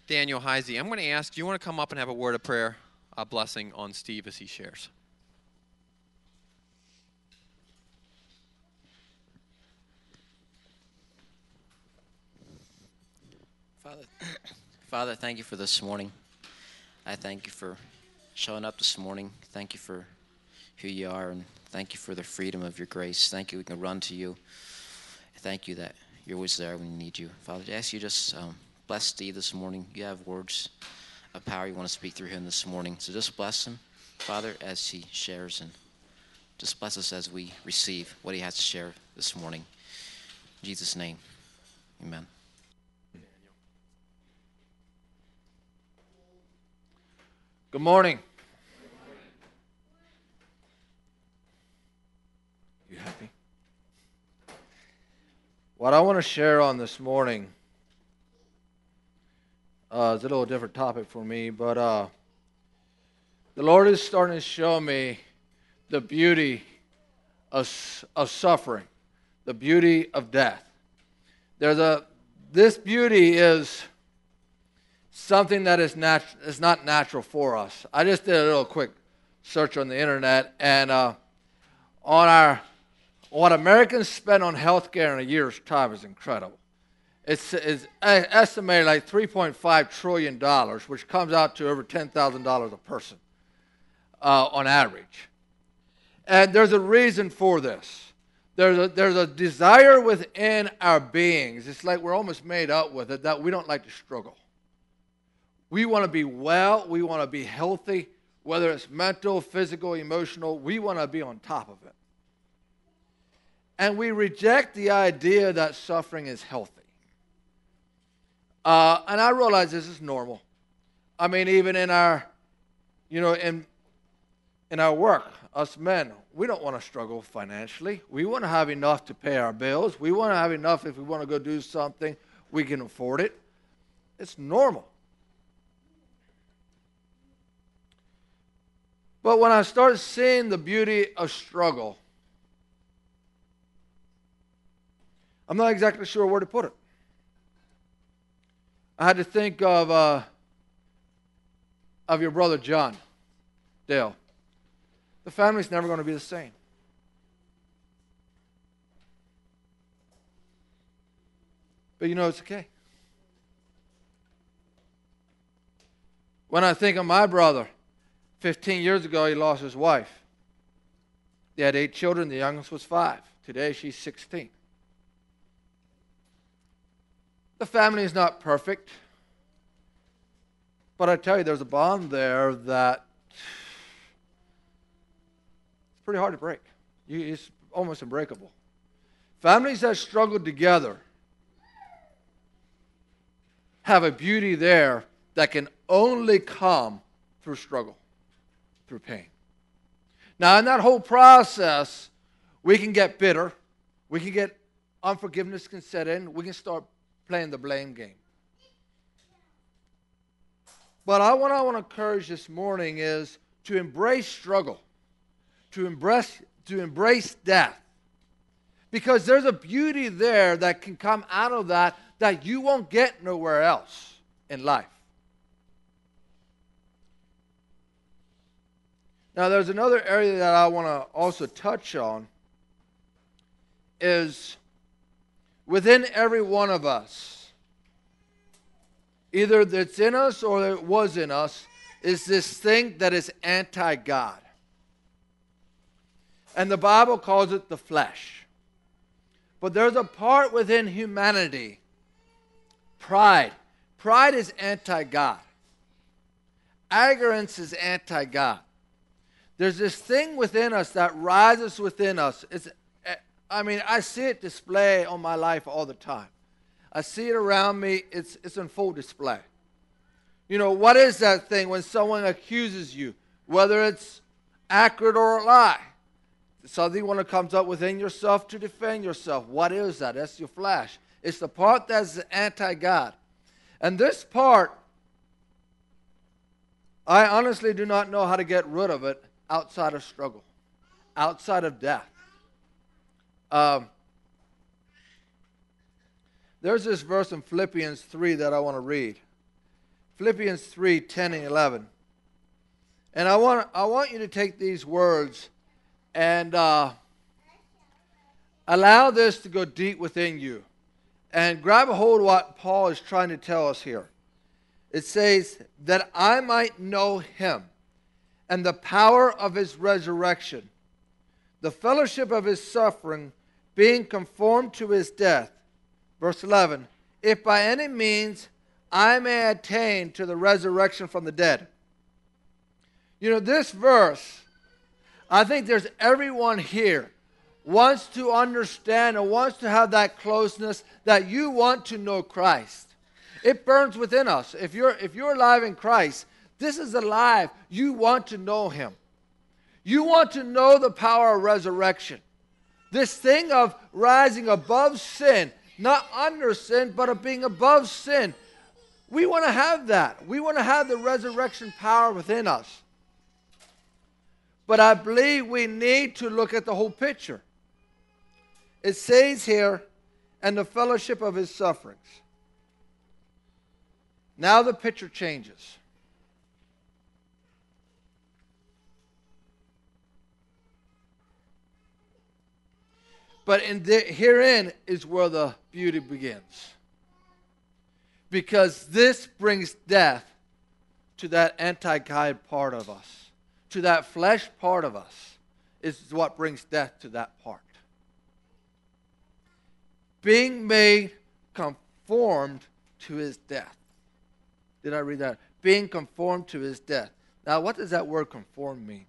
Daniel Heisey. I'm going to ask, do you want to come up and have a word of prayer, a blessing on Steve as he shares? Father, Father, thank you for this morning. I thank you for showing up this morning. Thank you for who you are, and thank you for the freedom of your grace. Thank you we can run to you. Thank you that you're always there when we need you. Father, I ask you just bless Steve this morning. You have words of power you want to speak through him this morning. So just bless him, Father, as he shares, and just bless us as we receive what he has to share this morning. In Jesus' name, amen. Good morning. You happy? What I want to share on this morning is a little different topic for me, but the Lord is starting to show me the beauty of suffering, the beauty of death. This beauty is something that is not natural for us. I just did a little quick search on the internet, and what Americans spend on healthcare in a year's time is incredible. It's estimated like $3.5 trillion, which comes out to over $10,000 a person on average. And there's a reason for this. There's a desire within our beings. It's like we're almost made up with it that we don't like to struggle. We want to be well. We want to be healthy, whether it's mental, physical, emotional. We want to be on top of it. And we reject the idea that suffering is healthy. And I realize this is normal. I mean, even in our, in our work, us men, we don't want to struggle financially. We want to have enough to pay our bills. We want to have enough if we want to go do something, we can afford it. It's normal. But when I started seeing the beauty of struggle, I'm not exactly sure where to put it. I had to think of your brother John Dale. The family's never going to be the same. But it's okay. When I think of my brother, 15 years ago, he lost his wife. They had 8 children. The youngest was 5. Today, she's 16. The family is not perfect. But I tell you, there's a bond there that it's pretty hard to break. It's almost unbreakable. Families that struggle together have a beauty there that can only come through struggle, through pain. Now, in that whole process, we can get bitter. We can get unforgiveness can set in. We can start playing the blame game. But what I want to encourage this morning is to embrace struggle, to embrace death. Because there's a beauty there that can come out of that you won't get nowhere else in life. Now, there's another area that I want to also touch on is within every one of us, either that's in us or it was in us, is this thing that is anti-God. And the Bible calls it the flesh. But there's a part within humanity, pride. Pride is anti-God. Arrogance is anti-God. There's this thing within us that rises within us. I see it display on my life all the time. I see it around me. It's in full display. What is that thing when someone accuses you, whether it's accurate or a lie? Something when it comes up within yourself to defend yourself. What is that? That's your flesh. It's the part that's anti-God. And this part, I honestly do not know how to get rid of it outside of struggle, outside of death. There's this verse in Philippians 3 that I want to read. Philippians 3:10 and 11. And I want you to take these words and allow this to go deep within you. And grab a hold of what Paul is trying to tell us here. It says, that I might know him and the power of his resurrection, the fellowship of his suffering, being conformed to his death. Verse 11, if by any means I may attain to the resurrection from the dead. You know, this verse, I think there's everyone here wants to understand or wants to have that closeness that you want to know Christ. It burns within us. If you're alive in Christ, this is alive. You want to know him. You want to know the power of resurrection. This thing of rising above sin, not under sin, but of being above sin. We want to have that. We want to have the resurrection power within us. But I believe we need to look at the whole picture. It says here, and the fellowship of his sufferings. Now the picture changes. But herein is where the beauty begins. Because this brings death to that anti-God part of us. To that flesh part of us is what brings death to that part. Being made conformed to his death. Did I read that? Being conformed to his death. Now, what does that word conform mean?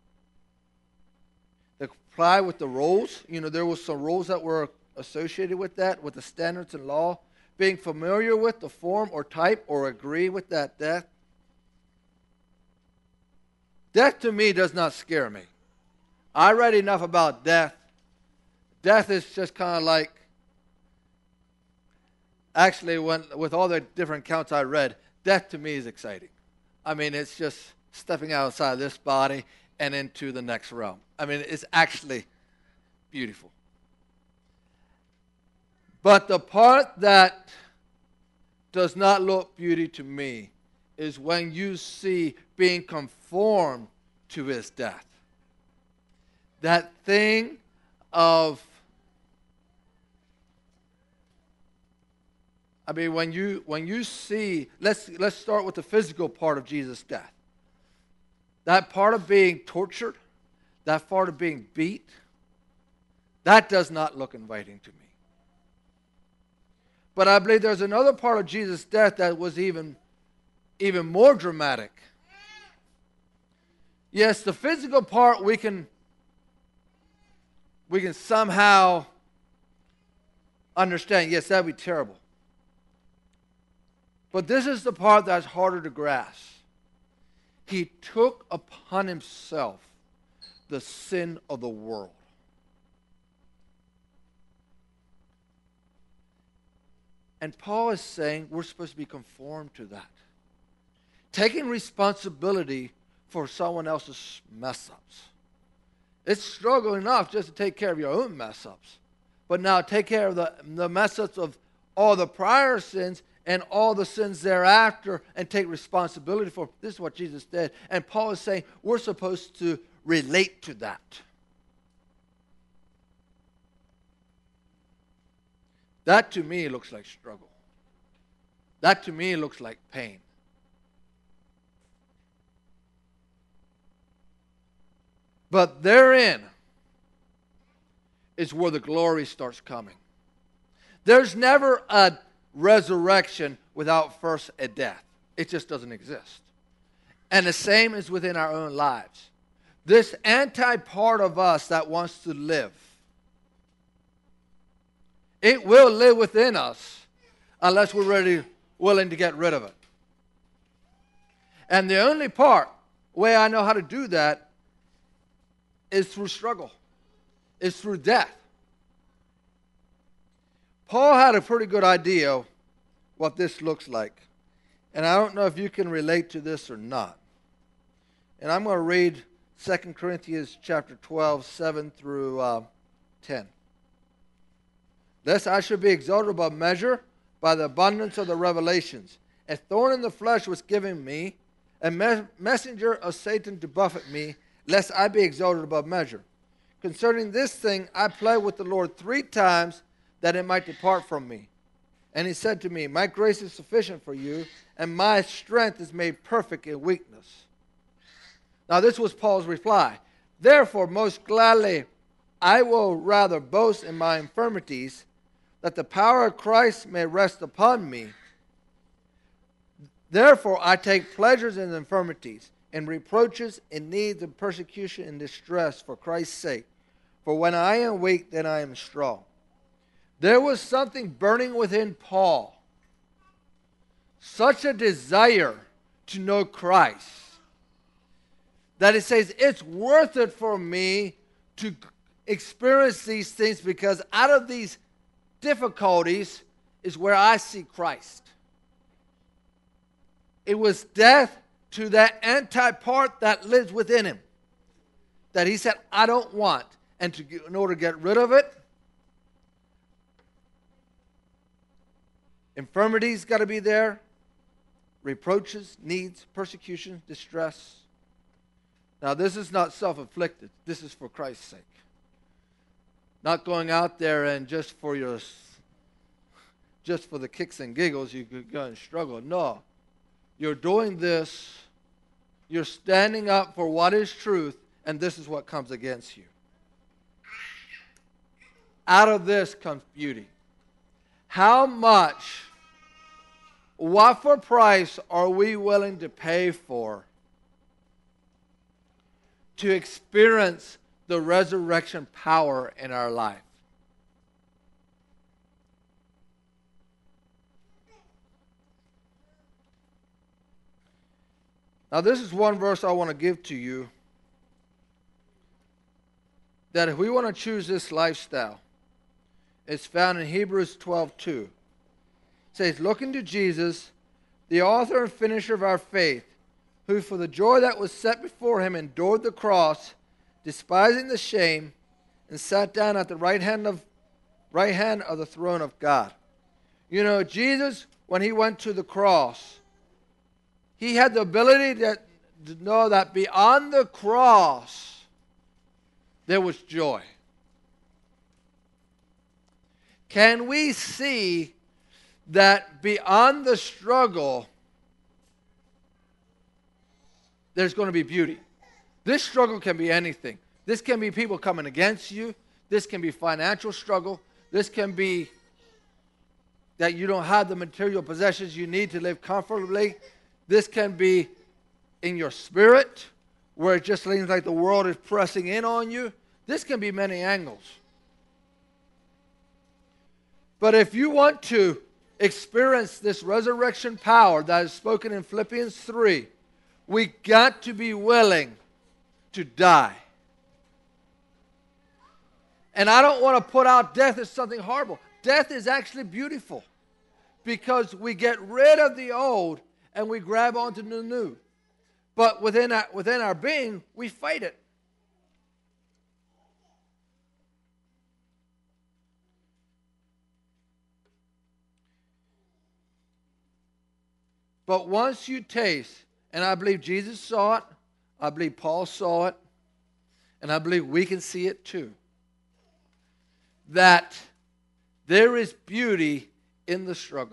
To comply with the rules. You know, there were some rules that were associated with that, with the standards and law. Being familiar with the form or type or agree with that death. Death to me does not scare me. I read enough about death. Death is just kind of like, actually, with all the different accounts I read, death to me is exciting. I mean, it's just stepping outside this body and into the next realm. I mean, it's actually beautiful. But the part that does not look beauty to me is when you see being conformed to his death. That thing of, I mean, when you see, let's start with the physical part of Jesus' death. That part of being tortured, that part of being beat, that does not look inviting to me. But I believe there's another part of Jesus' death that was even more dramatic. Yes, the physical part we can somehow understand. Yes, that would be terrible. But this is the part that's harder to grasp. He took upon himself the sin of the world. And Paul is saying we're supposed to be conformed to that. Taking responsibility for someone else's mess-ups. It's struggle enough just to take care of your own mess-ups. But now take care of the mess-ups of all the prior sins and all the sins thereafter and take responsibility for. This is what Jesus did. And Paul is saying we're supposed to relate to that. That to me looks like struggle. That to me looks like pain. But therein is where the glory starts coming. There's never a resurrection without first a death. It just doesn't exist. And the same is within our own lives. This anti-part of us that wants to live, it will live within us unless we're willing to get rid of it. And the only way I know how to do that is through struggle, is through death. Paul had a pretty good idea what this looks like. And I don't know if you can relate to this or not. And I'm going to read 2 Corinthians chapter 12, 7 through 10. Lest I should be exalted above measure by the abundance of the revelations. A thorn in the flesh was given me, a messenger of Satan to buffet me, lest I be exalted above measure. Concerning this thing, I pled with the Lord 3 times that it might depart from me. And he said to me, my grace is sufficient for you, and my strength is made perfect in weakness. Now this was Paul's reply. Therefore, most gladly, I will rather boast in my infirmities, that the power of Christ may rest upon me. Therefore, I take pleasures in infirmities, in reproaches, in needs, in persecution, in distress, for Christ's sake. For when I am weak, then I am strong. There was something burning within Paul. Such a desire to know Christ, that he says, it's worth it for me to experience these things, because out of these difficulties is where I see Christ. It was death to that anti-part that lives within him that he said, I don't want. And in order to get rid of it, infirmity's got to be there, reproaches, needs, persecution, distress. Now, this is not self-inflicted. This is for Christ's sake. Not going out there and just for the kicks and giggles you could go and struggle. No. You're doing this. You're standing up for what is truth, and this is what comes against you. Out of this comes beauty. How much, what for price are we willing to pay for to experience the resurrection power in our life? Now, this is one verse I want to give to you, that if we want to choose this lifestyle, it's found in Hebrews 12:2. It says, looking to Jesus, the author and finisher of our faith, who for the joy that was set before him endured the cross, despising the shame, and sat down at the right hand of the throne of God. You know, Jesus, when he went to the cross, he had the ability to know that beyond the cross, there was joy. Can we see that beyond the struggle, there's going to be beauty? This struggle can be anything. This can be people coming against you. This can be financial struggle. This can be that you don't have the material possessions you need to live comfortably. This can be in your spirit, where it just seems like the world is pressing in on you. This can be many angles. But if you want to experience this resurrection power that is spoken in Philippians 3, we got to be willing to die. And I don't want to put out death as something horrible. Death is actually beautiful, because we get rid of the old and we grab onto the new. But within our being, we fight it. But once you taste, and I believe Jesus saw it, I believe Paul saw it, and I believe we can see it too, that there is beauty in the struggle.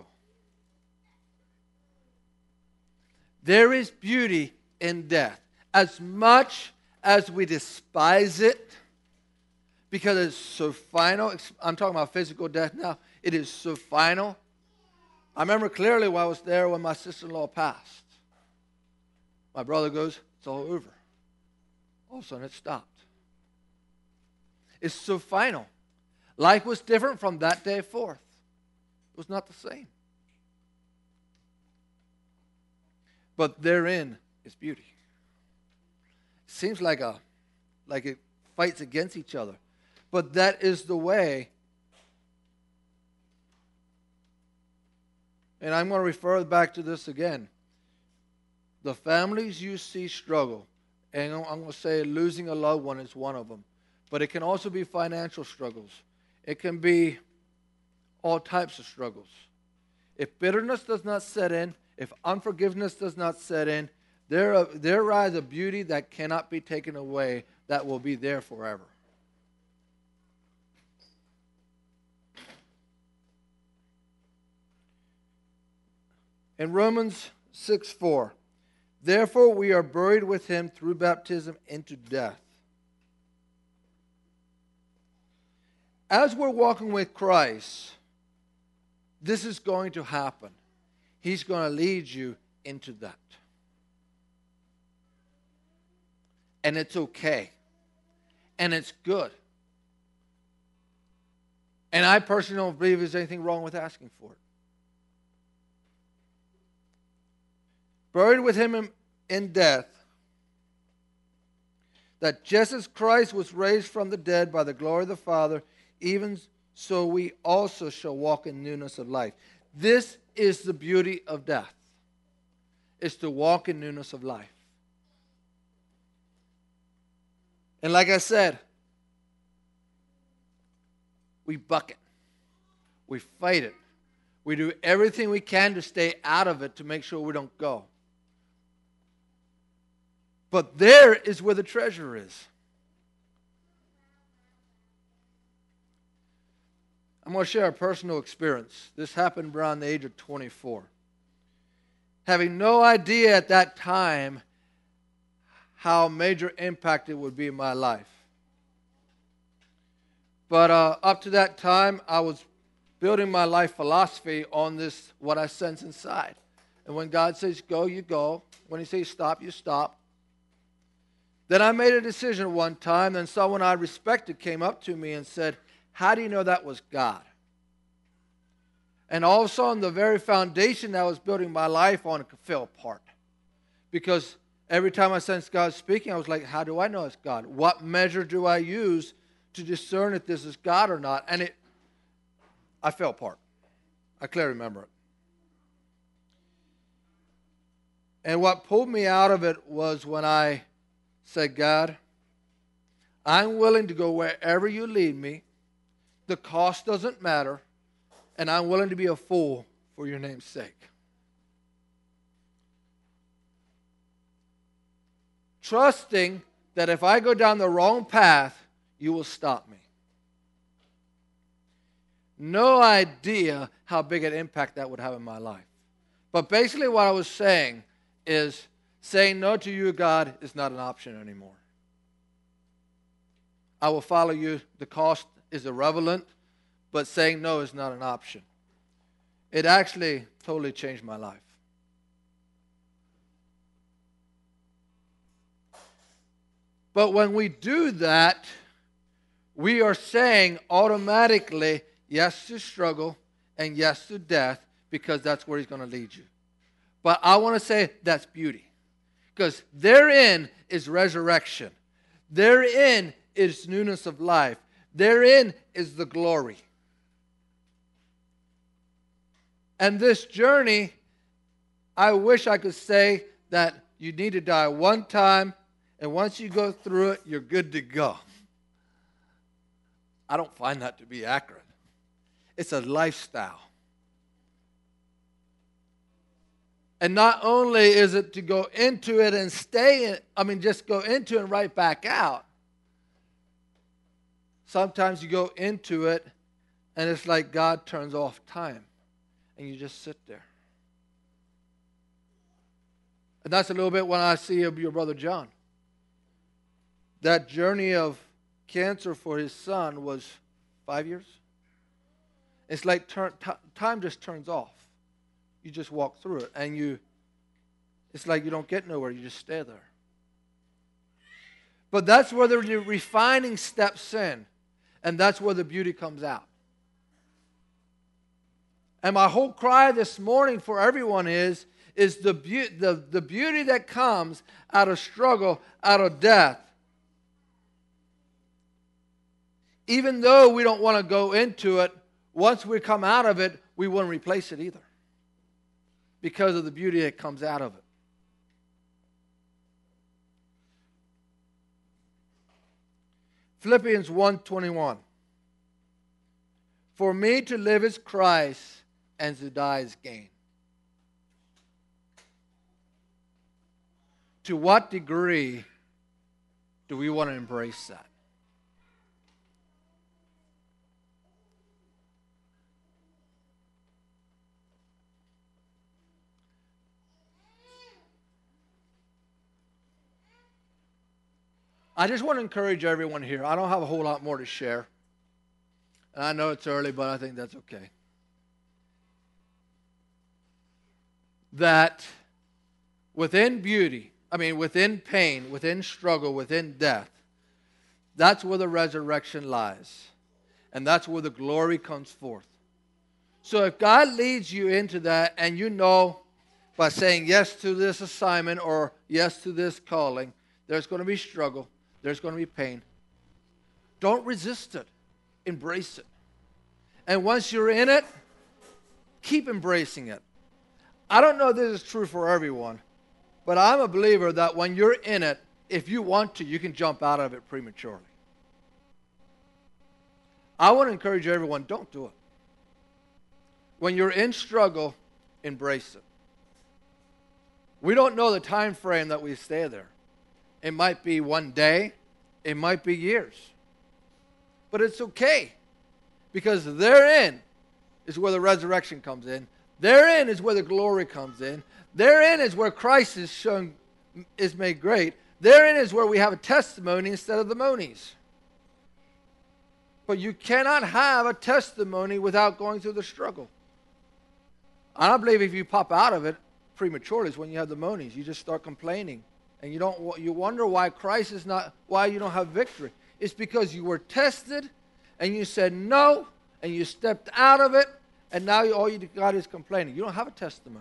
There is beauty in death. As much as we despise it, because it's so final, I'm talking about physical death now, it is so final. I remember clearly when I was there when my sister-in-law passed. My brother goes, it's all over. All of a sudden it stopped. It's so final. Life was different from that day forth. It was not the same. But therein is beauty. It seems like it fights against each other. But that is the way. And I'm going to refer back to this again. The families you see struggle, and I'm going to say losing a loved one is one of them. But it can also be financial struggles. It can be all types of struggles. If bitterness does not set in, if unforgiveness does not set in, there rise a beauty that cannot be taken away, that will be there forever. In Romans 6:4, therefore we are buried with him through baptism into death. As we're walking with Christ, this is going to happen. He's going to lead you into that. And it's okay. And it's good. And I personally don't believe there's anything wrong with asking for it. Buried with him in death, that just as Christ was raised from the dead by the glory of the Father, even so we also shall walk in newness of life. This is the beauty of death, is to walk in newness of life. And like I said, we buck it. We fight it. We do everything we can to stay out of it to make sure we don't go. But there is where the treasure is. I'm going to share a personal experience. This happened around the age of 24. Having no idea at that time how major impact it would be in my life. But up to that time, I was building my life philosophy on this, what I sense inside. And when God says go, you go. When he says stop, you stop. Then I made a decision one time, and someone I respected came up to me and said, how do you know that was God? And all of a sudden, the very foundation that I was building my life on fell apart. Because every time I sensed God speaking, I was like, how do I know it's God? What measure do I use to discern if this is God or not? And I fell apart. I clearly remember it. And what pulled me out of it was when I said, God, I'm willing to go wherever you lead me. The cost doesn't matter. And I'm willing to be a fool for your name's sake. Trusting that if I go down the wrong path, you will stop me. No idea how big an impact that would have in my life. But basically what I was saying is, saying no to you, God, is not an option anymore. I will follow you. The cost is irrelevant, but saying no is not an option. It actually totally changed my life. But when we do that, we are saying automatically yes to struggle and yes to death, because that's where he's going to lead you. But I want to say that's beauty. Because therein is resurrection. Therein is newness of life. Therein is the glory. And this journey, I wish I could say that you need to die one time, and once you go through it, you're good to go. I don't find that to be accurate. It's a lifestyle. And not only is it to go into it and stay in, just go into it and right back out. Sometimes you go into it and it's like God turns off time and you just sit there. And that's a little bit when I see your brother John. That journey of cancer for his son was 5 years. It's like time just turns off. You just walk through it, and it's like you don't get nowhere. You just stay there. But that's where the refining steps in, and that's where the beauty comes out. And my whole cry this morning for everyone is the beauty that comes out of struggle, out of death. Even though we don't want to go into it, once we come out of it, we won't replace it either, because of the beauty that comes out of it. Philippians 1:21. For me to live is Christ, and to die is gain. to what degree do we want to embrace that? I just want to encourage everyone here. I don't have a whole lot more to share. And I know it's early, but I think that's okay. That within beauty, within pain, within struggle, within death, that's where the resurrection lies. And that's where the glory comes forth. So if God leads you into that, and you know by saying yes to this assignment or yes to this calling, there's going to be struggle, there's going to be pain. Don't resist it. Embrace it. And once you're in it, keep embracing it. I don't know if this is true for everyone, but I'm a believer that when you're in it, if you want to, you can jump out of it prematurely. I want to encourage everyone, don't do it. When you're in struggle, embrace it. We don't know the time frame that we stay there. It might be one day. It might be years. But it's okay. Because therein is where the resurrection comes in. Therein is where the glory comes in. Therein is where Christ is made great. Therein is where we have a testimony instead of the monies. But you cannot have a testimony without going through the struggle. I don't believe if you pop out of it prematurely is when you have the monies. You just start complaining. And you wonder why why you don't have victory. It's because you were tested and you said no and you stepped out of it and now all you got is complaining. You don't have a testimony.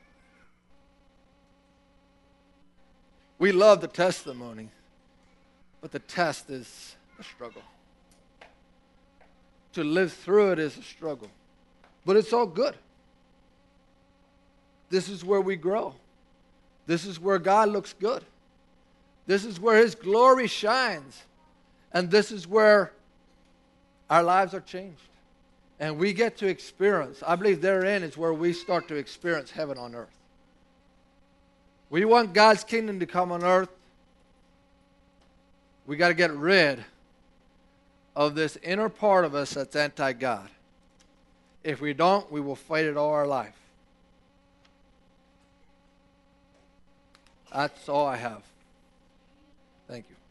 We love the testimony, but the test is a struggle. To live through it is a struggle. But it's all good. This is where we grow. This is where God looks good. This is where His glory shines. And this is where our lives are changed. And we get to experience, I believe therein is where we start to experience heaven on earth. We want God's kingdom to come on earth. We got to get rid of this inner part of us that's anti-God. If we don't, we will fight it all our life. That's all I have. Thank you.